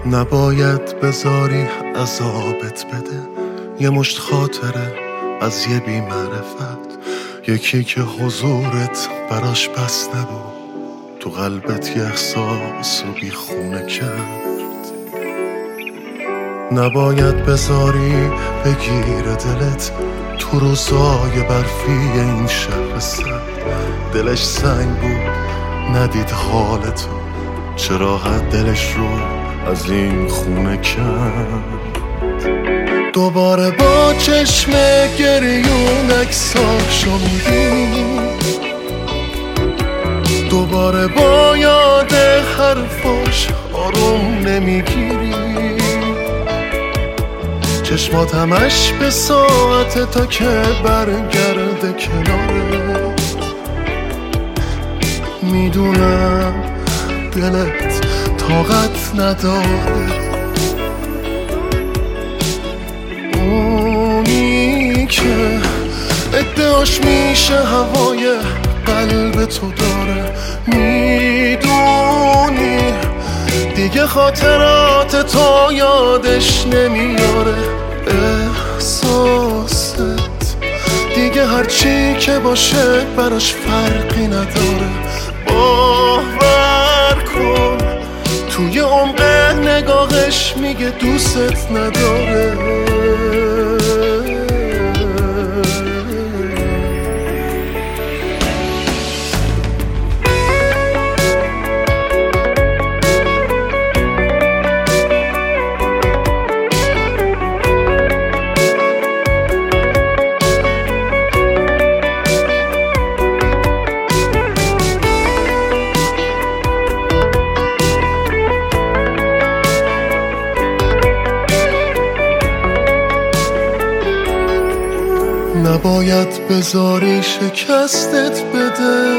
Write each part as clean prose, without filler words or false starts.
نباید بذاری عذابت بده یه مشت خاطره از یه بی معرفت، یکی که حضورت براش بس نبود، تو قلبت یه احساس و بی خونه کرد. نباید بذاری بگیره دلت تو روزای برفی این شهر سرد، دلش سنگ بود ندید حالتو، چه راحت دلش رو از این خونه کرد. دوباره با چشم گریون عکساشو میبینی، دوباره با یاد حرفاش آروم نمیگیری، چشمات همش به ساعت تا که برگرده کنارت. میدونم دلت طاقت نداره، اونی که ادعاش میشه هوای قلب تو داره. میدونی دیگه خاطرات تو یادش نمیاره، احساست دیگه هرچی که باشه براش فرقی نداره. باور کن توی عمق نگاهش میگه دوست نداره. نباید بذاری شکستت بده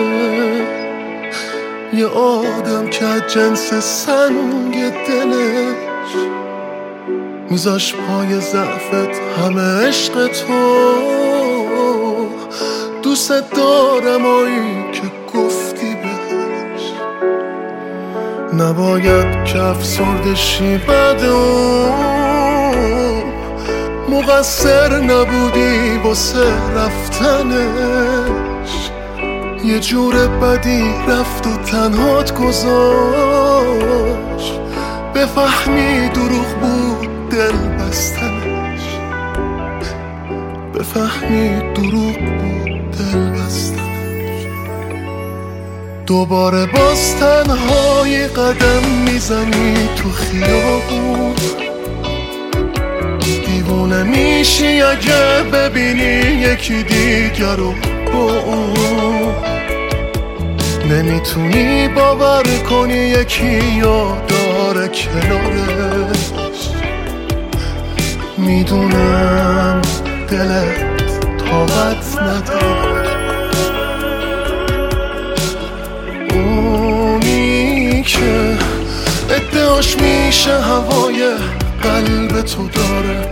یه آدم که جنس سنگ دلش میذاش پای ضعفت همه عشق تو. دوست دارم آیی که گفتی بهش، نباید که افسرده شی بعد اون مقصر نبودی واسه رفتنش. یه جور بدی رفت و تنهات گذاشت، بفهمی دروغ بود دل بستنش، بفهمی دروغ بود دل بستنش. دوباره باز تنهایی قدم میزنی تو خیابون، دیوونه میشی اگه ببینی یکی دیگر رو با اون. نمیتونی باور کنی یکی یاداره کنارش. میدونم دلت طاقت نداره، اونی که ادعاش میشه هوای قلب تو داره.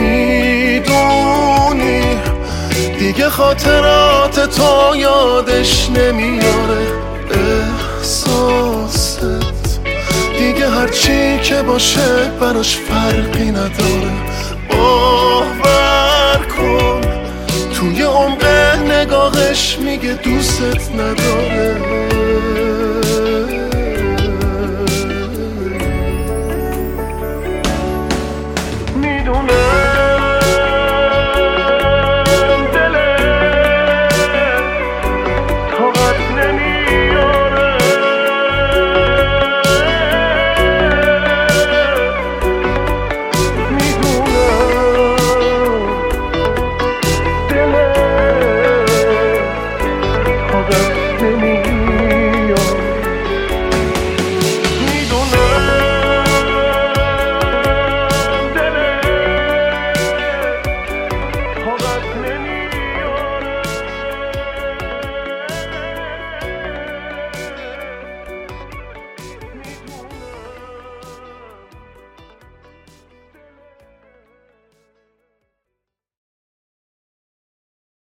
میدونی دیگه خاطرات تو یادش نمیاره، احساست دیگه هرچی که باشه براش فرقی نداره. باور کن توی عمق نگاهش میگه دوست نداره.